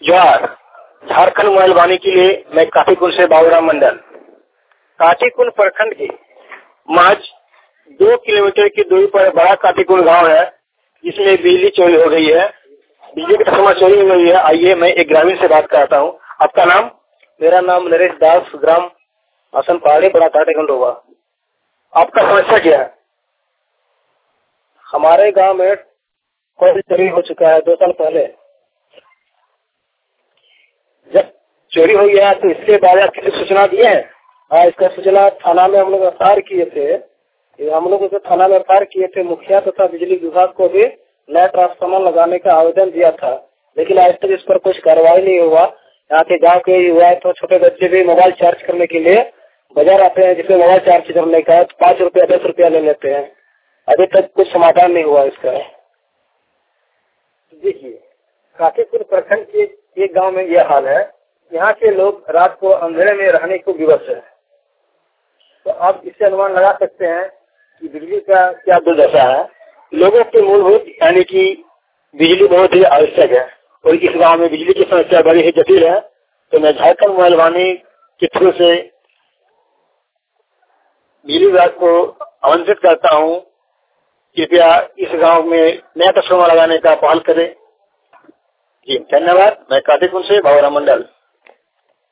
ज्वार Jharkhand mobile वाणी के लिए मैं काफीकुंड से बाबूराम मंडल। काफीकुंड प्रखंड के महज 2 किलोमीटर की दूरी पर बड़ा काफीकुंड गांव है, जिसमें बिजली चोरी हो गई है। बिजली की ट्रांसफार्मर चोरी हो गई है। आइए मैं एक ग्रामीण से बात कराता हूँ। आपका नाम? मेरा नाम नरेश दास, ग्राम आसन पहाड़ी, बड़ा काफीकुंड होगा। आपका समस्या क्या है? हमारे गांव में कोई चोरी हो चुका है 2 साल पहले। जब चोरी हो गया तो इसके बाद आप किसी सूचना दिए हैं? हाँ, इसका सूचना थाना में हम लोग एफआईआर किए थे। हम लोग उसे थाना में एफआईआर किए थे। मुखिया तथा बिजली विभाग को भी नया ट्रांसफार्मर लगाने का आवेदन दिया था, लेकिन आज तक इस पर कुछ कार्रवाई नहीं हुआ। यहाँ के गांव के युवा तो छोटे बच्चे भी मोबाइल चार्ज करने के लिए बाजार आते हैं, जिसमें मोबाइल चार्ज करने का 5 रुपया 10 रुपया ले लेते हैं। अभी तक कुछ समाधान नहीं हुआ इसका। देखिए, काफीकुंड प्रखंड के एक गांव में यह हाल है। यहाँ के लोग रात को अंधेरे में रहने को विवश है। तो आप इससे अनुमान लगा सकते हैं कि बिजली का क्या दुर्दशा है। लोगों के मूलभूत यानी कि बिजली बहुत ही आवश्यक है और इस गांव में बिजली की समस्या बड़ी ही जटिल है। तो मैं झारखंड मोबाइल वाणी के थ्रू से बिजली विभाग को आमंत्रित करता हूँ, कृपया इस गांव में नया ट्रांसफार्मर लगाने का पहल करें। जी धन्यवाद। मैं काफीकुंड से बाबूराम मंडल।